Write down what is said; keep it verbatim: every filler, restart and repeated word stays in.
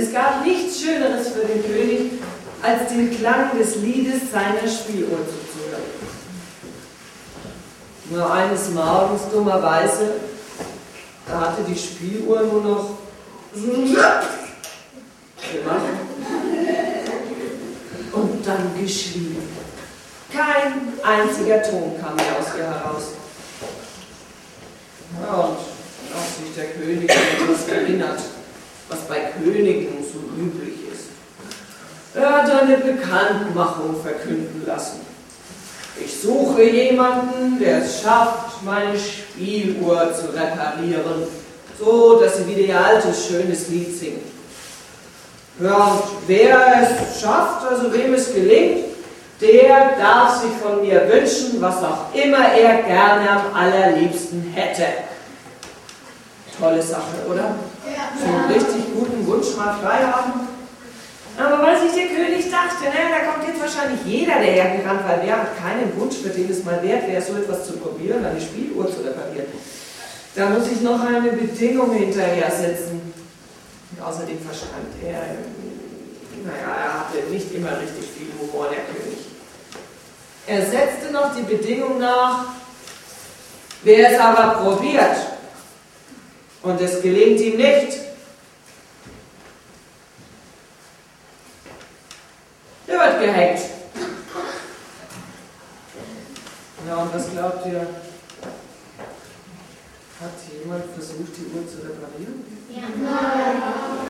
es gab nichts Schöneres für den König, als den Klang des Liedes seiner Spieluhr zuzuhören. Nur eines Morgens, dummerweise, da hatte die Spieluhr nur noch gemacht. Und dann geschwiegen. Kein einziger Ton kam mehr aus ihr heraus. Ja, und als sich der König an etwas erinnert, was bei Königen so üblich ist, er hat eine Bekanntmachung verkünden lassen. Ich suche jemanden, der es schafft, meine Spieluhr zu reparieren, so dass sie wieder ihr altes, schönes Lied singt. Ja, und wer es schafft, also wem es gelingt, der darf sich von mir wünschen, was auch immer er gerne am allerliebsten hätte. Tolle Sache, oder? Ja. So einen richtig guten Wunsch mal frei haben. Aber weil sich der König dachte, naja, da kommt jetzt wahrscheinlich jeder dahergerannt, weil wer hat keinen Wunsch, für den es mal wert wäre, so etwas zu probieren, eine Spieluhr zu reparieren. Da muss ich noch eine Bedingung hinterher setzen. Und außerdem verstand er, naja, er hatte nicht immer richtig viel Humor, der König. Er setzte noch die Bedingung nach, wer es aber probiert und es gelingt ihm nicht, der wird gehackt. Ja, und was glaubt ihr? Hat jemand versucht, die Uhr zu reparieren? Ja.